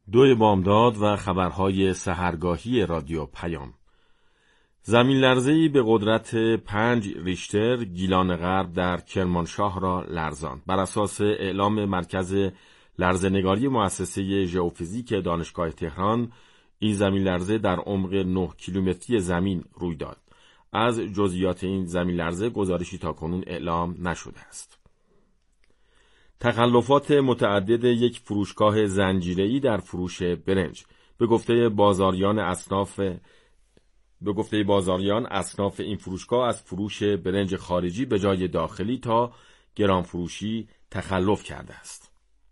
2 بامداد و خبرهای سحرگاهی رادیو پیام. زمین لرزه‌ای به قدرت 5 ریشتر گیلان غرب در کرمانشاه را لرزاند. بر اساس اعلام مرکز لرزه‌نگاری مؤسسه ژئوفیزیک دانشگاه تهران، این زمین لرزه در عمق 9 کیلومتری زمین روی داد. از جزئیات این زمین لرزه گزارشی تاکنون اعلام نشده است. تخلفات متعدد یک فروشگاه زنجیره‌ای در فروش برنج. به گفته بازاریان اصناف این فروشگاه از فروش برنج خارجی به جای داخلی تا گرانفروشی تخلف کرده است.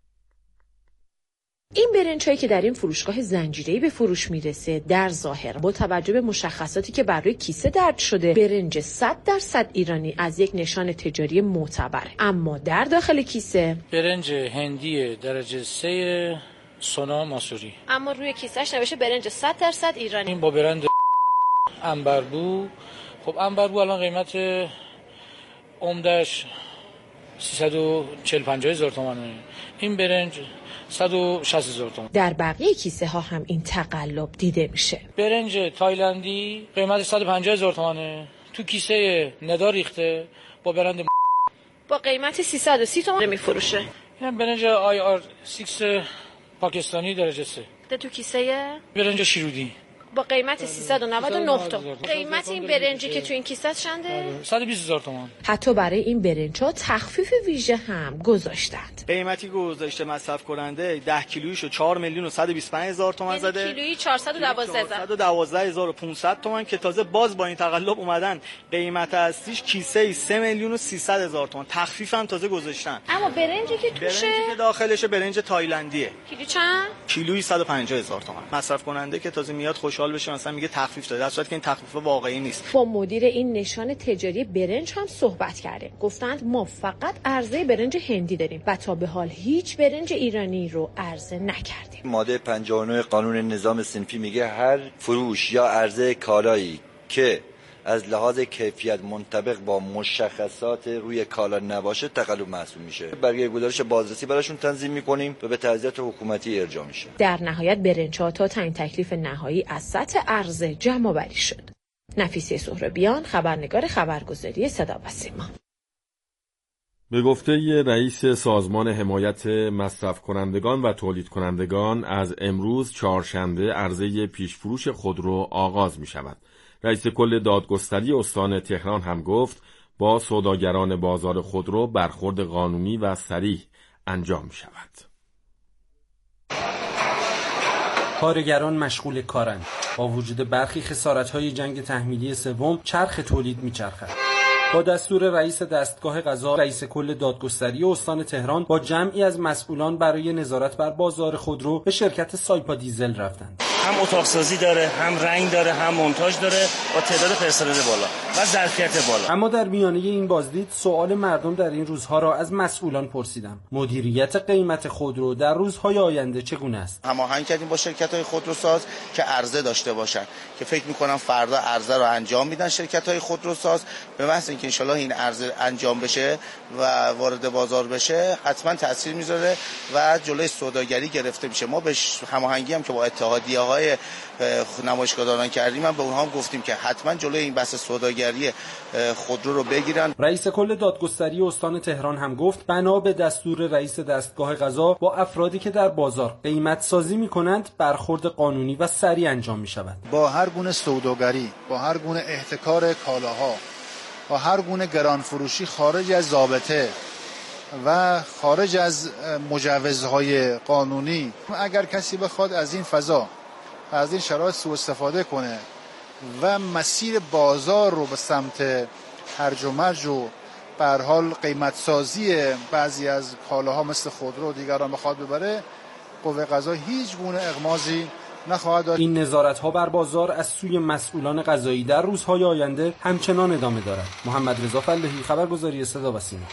این برنج‌هایی که در این فروشگاه زنجیره‌ای به فروش میرسه در ظاهر با توجه به مشخصاتی که بر روی کیسه درج شده برنج 100% ایرانی از یک نشان تجاری معتبره، اما در داخل کیسه برنج هندی درجه 3 سونا ماسوری، اما روی کیسهش نوشته برنج 100% ایرانی. این با برند عنبربو. خب عنبربو الان قیمت عمدش 340-50 هزار تومانه، این برنج 160 هزار تومان. در بقیه کیسه ها هم این تقلب دیده میشه. برنج تایلندی قیمت 150 هزار تومانه، تو کیسه ندا ریخته با برند با قیمت 330 تومان میفروشه. این برنج IR6 پاکستانی درجه 3 تو کیسه برنج شیرودی با قیمت 399 تومان. قیمت این برنجی که تو این کیسه چنده؟ 120 هزار تومان. حتی برای این برنج‌ها تخفیف ویژه هم گذاشتند. قیمتی گذاشته مصرف کننده 10 کیلویشو 4,125,000 تومان زده. کیلویی 412,500 تومان که تازه باز با این تقلب اومدن قیمت اصلیش کیسه‌ای 3,300,000 تومان. تخفیف هم تازه گذاشتن. اما برنجی که توشه، برنجی که داخلشه برنج تایلندیه. کیلو چند؟ کیلویی 150,000 تومان. مصرف کننده که تازه میاد خوشحال بشه مثلا میگه تخفیف داده، در صورتی که این تخفیف واقعی نیست. با مدیر این نشان تجاری برنج هم صحبت کردیم. گفتند ما فقط عرضه برنج هندی داریم و تا به حال هیچ برنج ایرانی رو عرضه نکردیم. ماده 59 قانون نظام صنفی میگه هر فروش یا عرضه کالایی که از لحاظ کیفیت منطبق با مشخصات روی کالا نباشه تقلب محسوب میشه. برای گزارش بازرسی براشون تنظیم میکنیم و به تعزیت حکومتی ارجاع میشه. در نهایت برنج‌ها تا تعیین تکلیف نهایی از سطح عرضه جمع آوری شد. نفیسه سهرابیان، خبرنگار خبرگزاری صدا و سیما. به گفته رئیس سازمان حمایت مصرف کنندگان و تولید کنندگان، از امروز چهارشنبه عرضه پیشفروش خودرو آغاز می شود. رئیس کل دادگستری استان تهران هم گفت با سوداگران بازار خودرو برخورد قانونی و صریح انجام می شود. کارگران مشغول کارند. با وجود برخی خسارت‌های جنگ تحمیلی سوم چرخ تولید می‌چرخد. با دستور رئیس دستگاه قضا، رئیس کل دادگستری استان تهران با جمعی از مسئولان برای نظارت بر بازار خودرو به شرکت سایپا دیزل رفتند. هم اتاق‌سازی داره، هم رنگ داره، هم مونتاژ داره، با تعداد پرسنل بالا و ظرفیت بالا. اما در میانه این بازدید سوال مردم در این روزها را از مسئولان پرسیدم. مدیریت قیمت خودرو در روزهای آینده چگونه است؟ هماهنگ کردیم با شرکت‌های خودروساز که عرضه داشته باشن که فکر می‌کنم فردا عرضه رو انجام میدن شرکت‌های خودروساز. به محض اینکه ان شاءالله این عرضه انجام بشه و وارد بازار بشه حتما تاثیر میذاره و جلوی سوداگری گرفته میشه. ما به هماهنگی هم که با اتحادیه‌های نمایشگاهداران کردیم، من به اونها هم گفتیم که حتما جلوی این بحث سوداگری خودرو رو بگیرن. رئیس کل دادگستری استان تهران هم گفت بنا به دستور رئیس دستگاه قضا با افرادی که در بازار قیمت سازی می‌کنند برخورد قانونی و سریع انجام می‌شود. با هر گونه سوداگری، با هر گونه احتکار کالاها، با هر گونه گرانفروشی خارج از ضابطه و خارج از مجوزهای قانونی، اگر کسی بخواد از این فضا، از این شرایط سوء استفاده کنه و مسیر بازار رو به سمت هرج و مرج و به هر حال قیمت سازی بعضی از کالاها مثل خودرو و دیگران بخواد ببره، قوه قضا هیچ گونه اغماضی نخواهد داشت. این نظارت‌ها بر بازار از سوی مسئولان قضایی در روزهای آینده همچنان ادامه دارد. محمد رضا فلاحی، خبرگزاری صدا و سیما.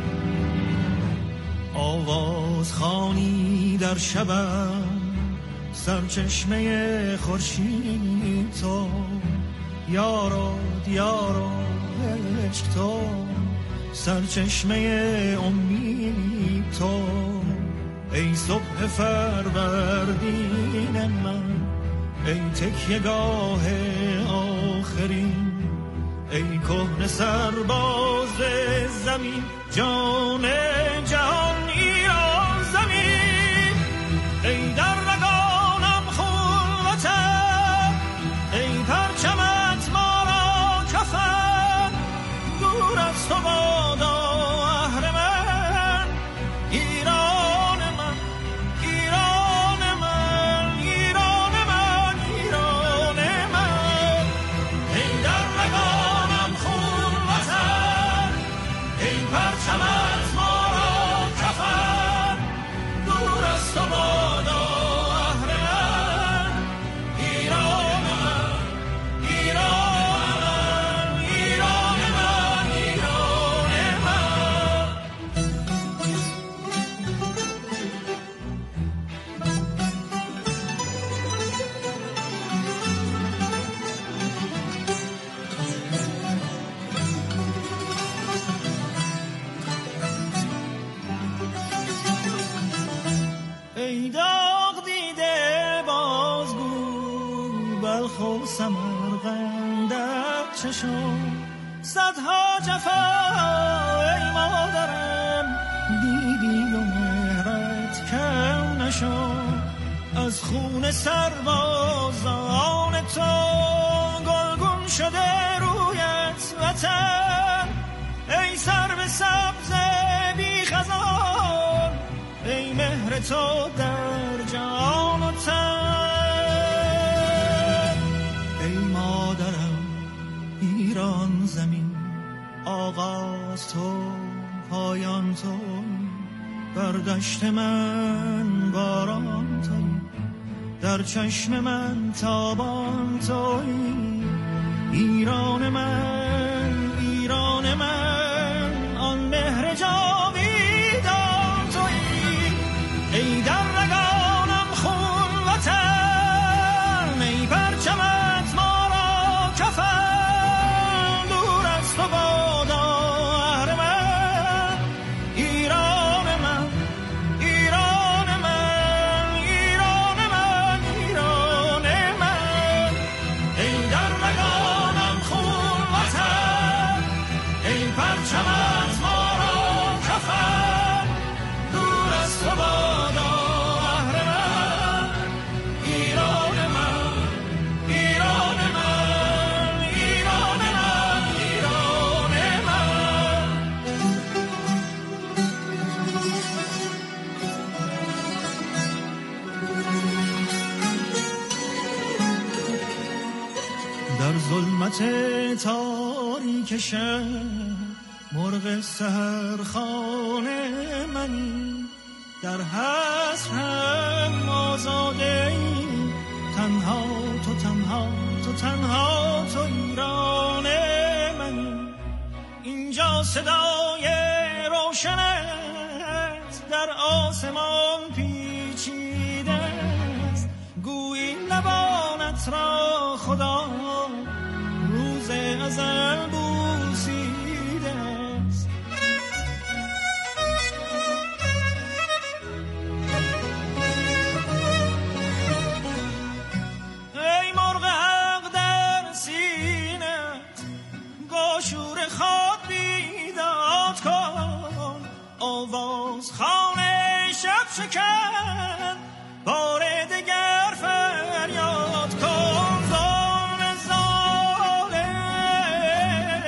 آواز خوانی در شبم سرچشمه خورشید تو، یار و دیار و عشق تو، سرچشمه امید تو، ای صبح فروردین من، ای تکیه‌گاه آخرین، ای کهنه سرباز زمین، جان جهان ایران زمین، ای در رگانم خون وطن، ای پرچمت ما را کفن، دور از تو بادا اهرمن، ایران من، ایران من، ایران من، ایران من، ای در رگانم خون وطن، ای پرچمت ما را کفن، دور از تو بادا اهرمن، ایران من، ایران من، ایران من، ایران من. ای داغ دیده بازگو، بلخ و سمرقندت چشم، صدها جفا ای مادرم، دیدی و مهرت کم نشد، از خون سربازان تو گلگون شده رویت وطن، ای سرو سبز بی خزان، ای مهر تو در جان و تن، ای مادرم ایران زمین، آغاز تو پایان تو، بر دشت من باران تویی، در چشم من تابان تویی، ایران من، ایران من، آن مهر جاویدان تویی، ای در رگانم خون وطن، ای پرچمت ما را کفن، دور از تو بادا اهرمن، ایران من، ایران من، ایران من، ایران من، ای در رگانم خون وطن، ای پرچمت ما را کفن، دور از تو بادا اهرمن، ایران من، ایران من، ایران من، ایران من. در ظلمت تاریک شب، مرغ سحرخانه منی، در حسر هم آزاده ای، تنها تو، تنها تو، تنها تو، ایران منی، اینجا صدای روشنت در آسمان پیچیده است، گویی لبانت را خدا روز ازل بوسیده است. ای مرغ حق در سینت، گاشور خواب بیداد کن، آواز خانه شب شکن، بار دگر فریاد کن، ظالم ظالم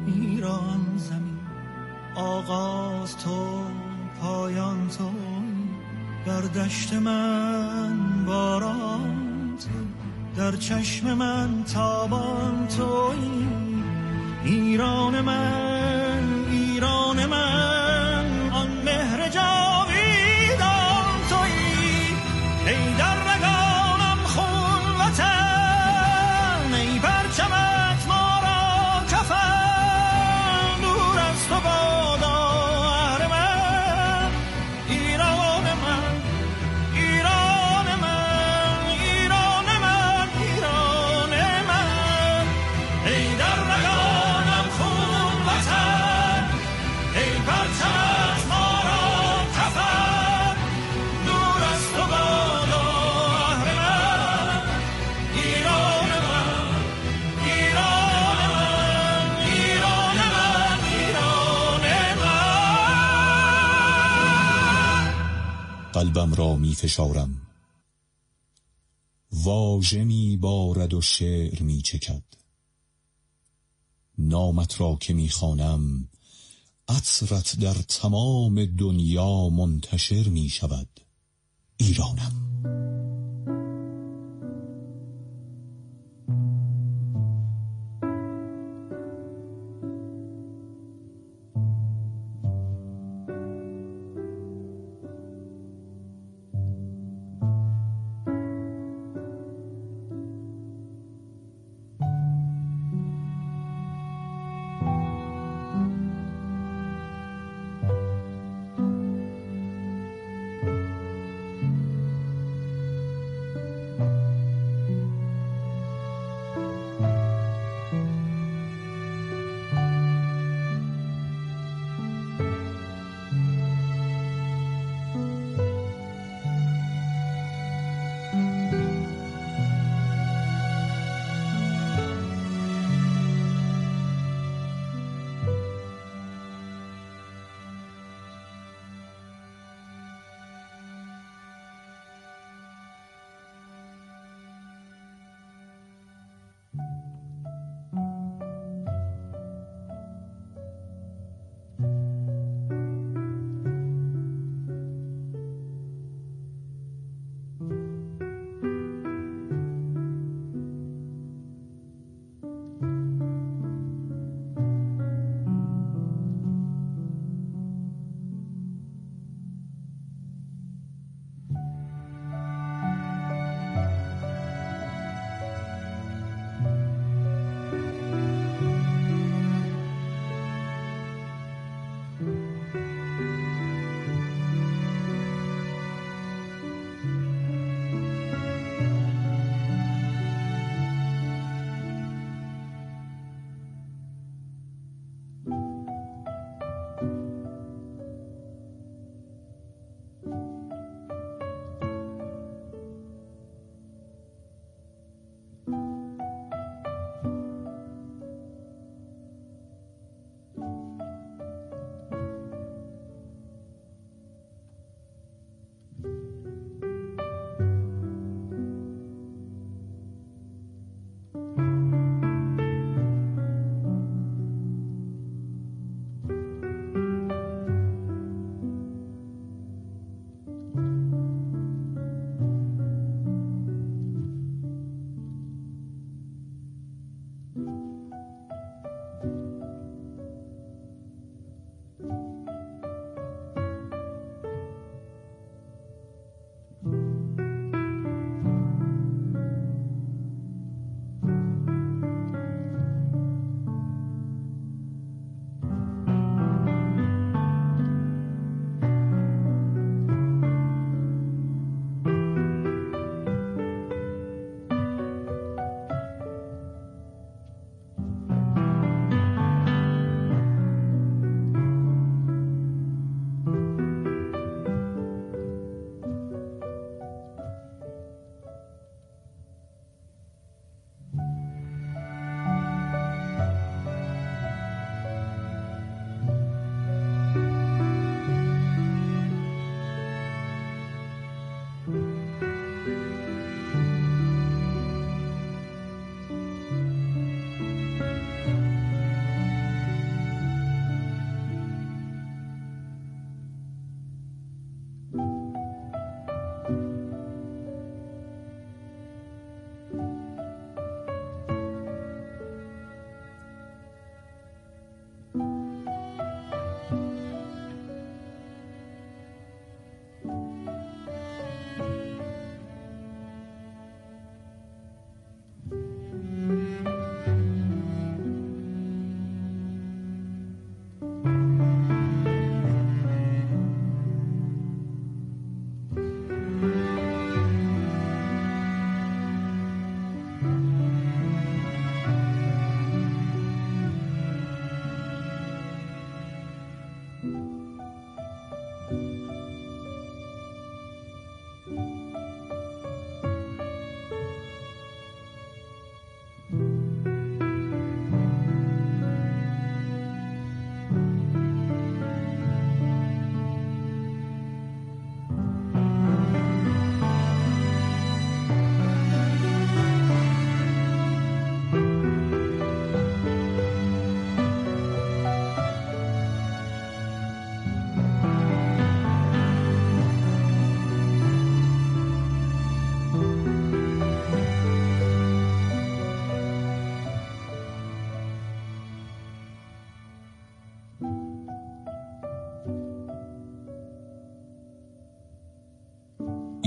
ایران زمین، آغاز تو پایان تو، در دشت من باران تو، در چشم من تابان تویی. ایران من، ایران من، آن مهر جاویدان تویی. ای در رگانم خون وطن، ای پرچمت ما را کفن، دور از تو بادا اهل من. ایران من، ایران من، ایران من، ایران من. ای در رگانم خون وطن، ای پرچمت ما را کفن، دور از تو بادا اهل من. ایران من، ایران من، ایران من، ایران من. قلبم را می فشارم، واژه می بارد و شعر می چکد. نامت را که می خوانم، عطرت در تمام دنیا منتشر می شود. ایرانم.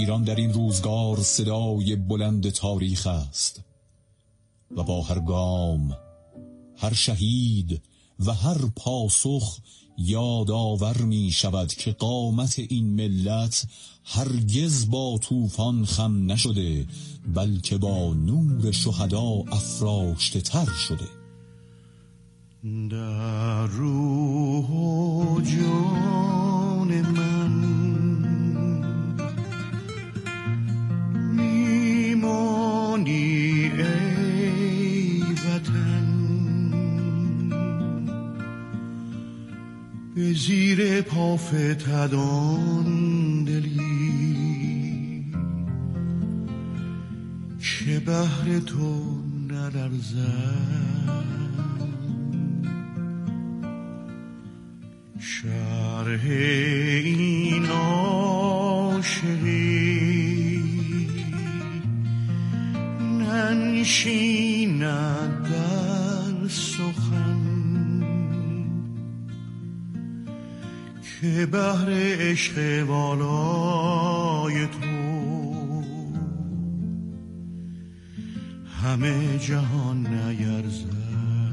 ایران در این روزگار صدای بلند تاریخ است و با هر گام، هر شهید و هر پاسخ یادآور می شود که قامت این ملت هرگز با طوفان خم نشده، بلکه با نور شهدا افراشته تر شده. در روح و جان من میمانی ای وطن، به زیر پا فتدان دلی که بهر تو نلرزد. شرح این عاشقی ننشیند در سخن که بهر عشق والای تو همه جهان نیرزد.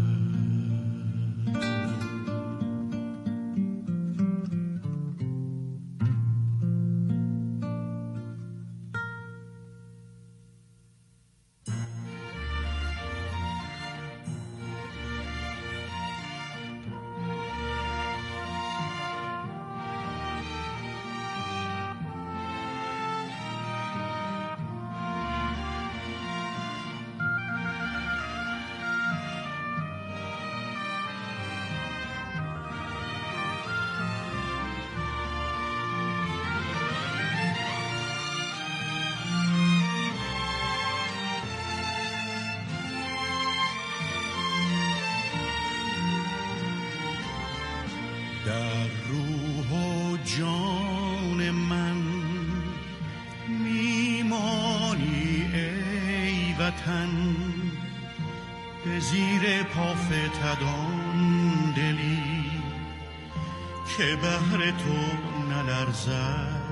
در روح و جان من میمانی ای وطن، به زیر پا فتدان دلی که بهر تو نلرزد.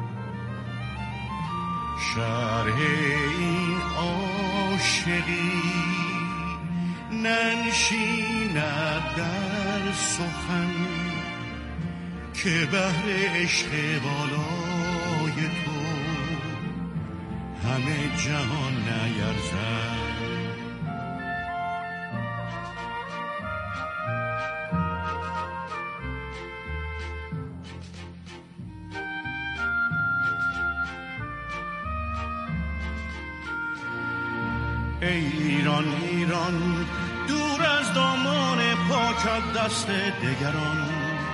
شرح این عاشقی ننشیند در سخن که بهر عشق بالای تو همه جهان نیرزد. ای ایران ایران دور از دامان پاکت دست دگران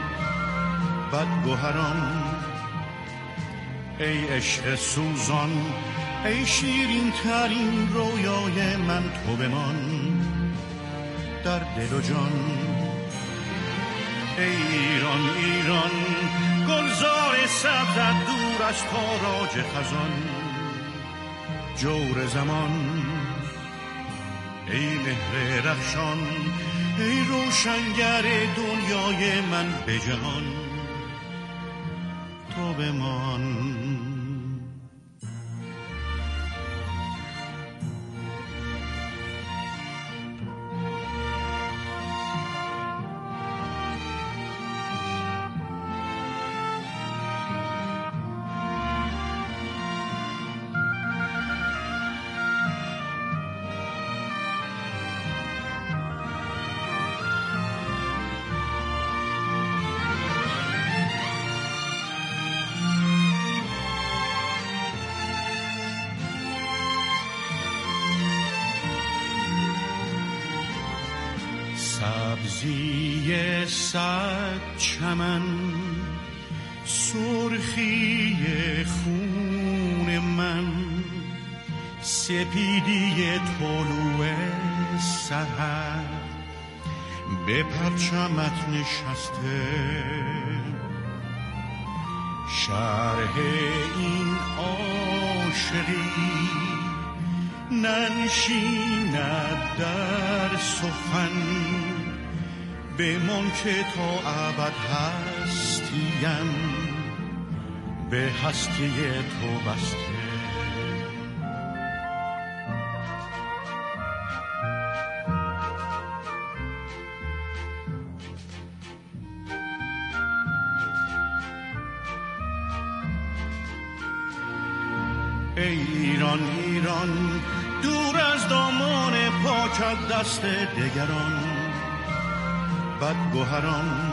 بدگوهران، ای عشق سوزان ای شیرین ترین رویای من، تو بمان در دل و جان. ای ایران ایران گلزار سبزت دور از تاراج خزان، جور زمان ای مهر رخشان ای روشنگر دنیای من به جهان، تو بمان. سبزی صد چمن سرخی خون من، سپیدی طلوع سحر به پرچمت نشسته. شرح این عاشقی ننشیند در سخن بمان که تا ابد هستیم به هستی تو بسته. ای ایران ایران دور از دامان پاکت دست دگران بدگوهران،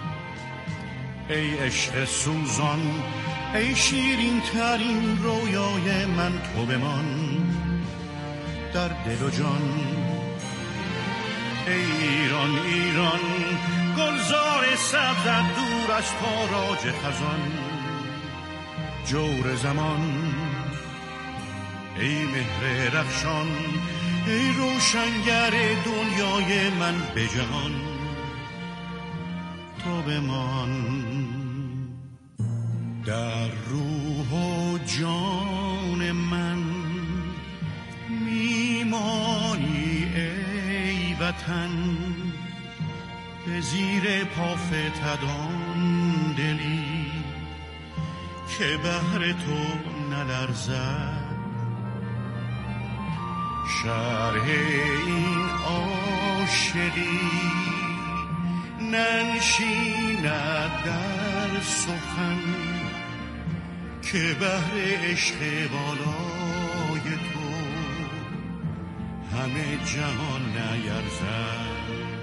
ای عشق سوزان ای شیرین ترین رویای من تو بمان در دل و جان. ای ایران ایران گلزار سبزت دور از تاراج خزان جور زمان، ای مهر رخشان ای روشنگر دنیای من به جهان تو بمان در روح و جان من میمانی ای وطن به زیر پا فتدان دلی که بهر تو نلرزد شرح این عاشقی ننشیند در سخن که بهر عشق بالای تو همه جهان نیرزد.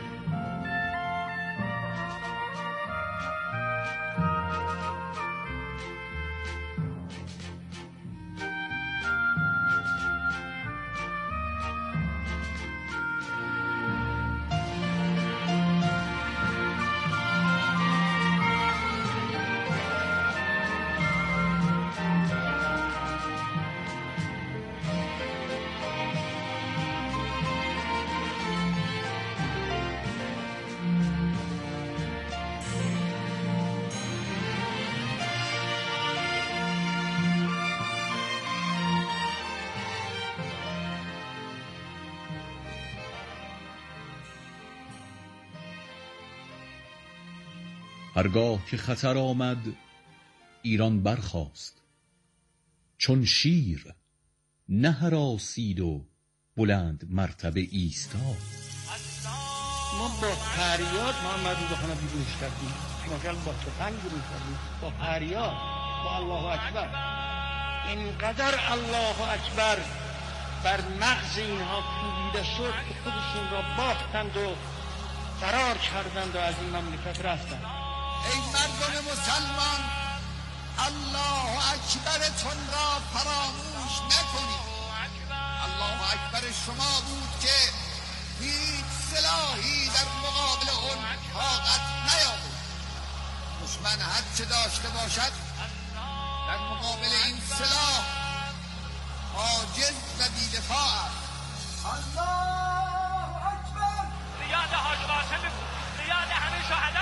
هرگاه که خطر آمد ایران برخاست، چون شیر نه هراسید و بلند مرتبه ایستاد. ما با فریاد محمد رضا خان بیدوش کردیم، مثلا با تفنگ بیدوش کردیم، با فریاد، با الله اکبر. اینقدر الله اکبر بر مغز اینها کوبیده شد که خودشون را باختند و فرار کردند و از این مملکت رفتند. ای مردم مسلمان، الله اکبرتون را فراموش نکنید. الله اکبر شما بود که هیچ سلاحی در مقابل اون طاقت نیاورد. دشمن هر چه داشته باشد در مقابل این سلاح عاجز و بی‌دفاع است. الله اکبر. ریاد حاج قاسم، ریاد همه شهدا.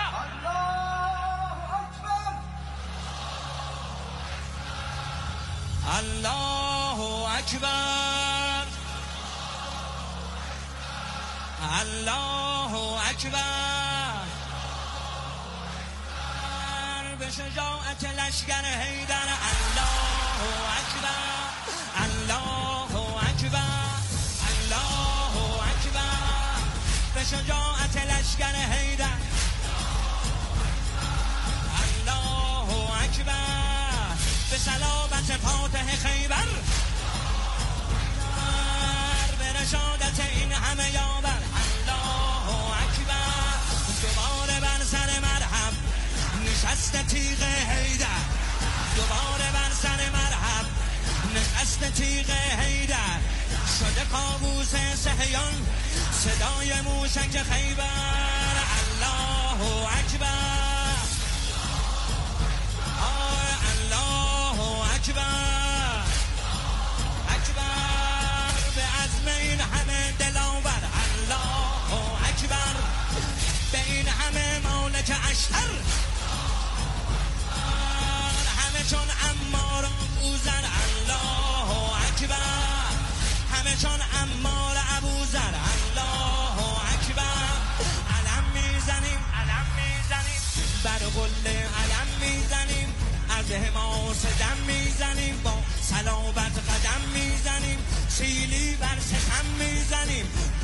الله اکبر، الله اکبر. به شجاعت لشکر حیدر الله اکبر، الله اکبر، الله اکبر. به شجاعت لشکر حیدر الله اکبر. به سلامت فاتح خیبر، به رشادت این همه یاور الله اکبر. دوباره بر سر مرهم نشست تیغ حیدر، دوباره بر سر مرهم نشست تیغ حیدر. شده کابوس صهیون صدای موشک خیبر الله اکبر، اکبر، اکبر. به عزم این همه دلاور الله اکبر، به این همه مالک اشتر همه چون عمار ابوذر الله اکبر، همه چون عمار ابوذر الله اکبر. علم میزنیم، علم میزنیم.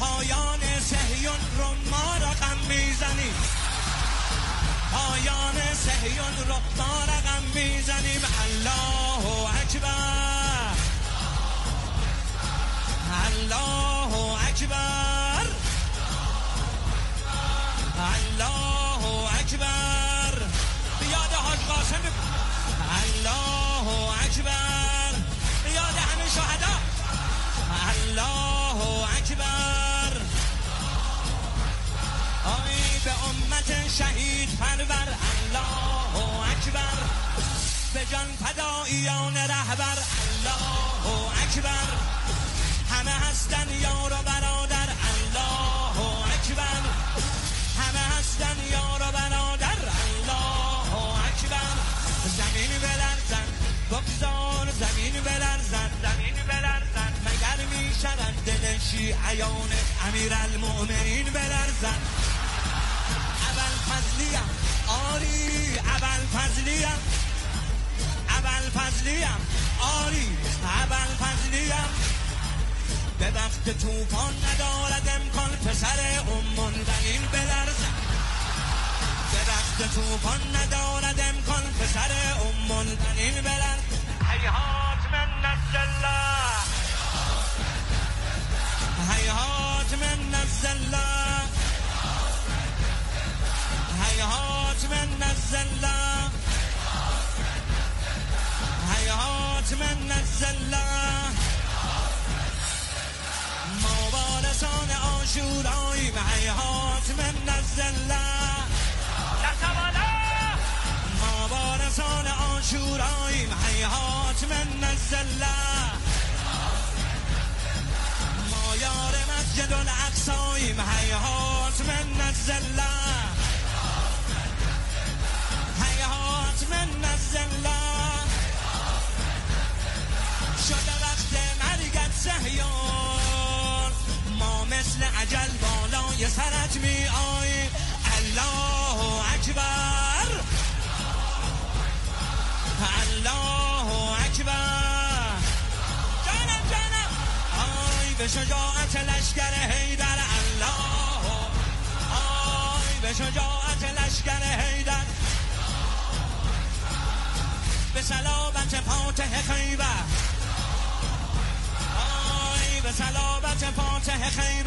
پایان صهیون رو ما رقم میزنیم، پایان صهیون رو ما رقم میزنیم. الله اکبر، الله اکبر، الله اکبر. بیاد حاج قاسم، الله اکبر، بیاد همه شهدا، الله اکبر. آی به امت شهید پرور، الله اکبر. به جان فداییان رهبر، الله اکبر. همه هستن یار و برادر، الله اکبر. همه هستن یار و برادر، الله اکبر. زمین بلرزن بگذار، زمین بلرزن، زمین بلرزن. مگر می شود دل شیعیان امیرالمؤمنین بلرزن؟ ابوالفضلیم آری، ابوالفضلیم، ابوالفضلیم آری، ابوالفضلیم. به وقت طوفان ندارد امکان پسر المنذرین بلرزد، به وقت طوفان ندارد امکان پسر المنذرین بلرزد. هیهات من نزل الله، هیهات من نزل الله، هیهات من نزل الله، هیهات من نزل الله. ما وارثان عاشوراییم، هیهات من نزل الله، ما وارثان عاشوراییم، هیهات من نزل الله. ما یار مسجد الاقصاییم، هیهات من نزل الله، هیهات من نزل الله. شده وقت مرگت صهیون، ما مثل اجل بالای سرت می آییم. الله اکبر، الله اکبر. جانم جانم، آی به شجاعت لشکر حیدر، الله، آی به شجاعت لشکر حیدر. به صلابت فاتح خیبر، آی به صلابت فاتح خیبر.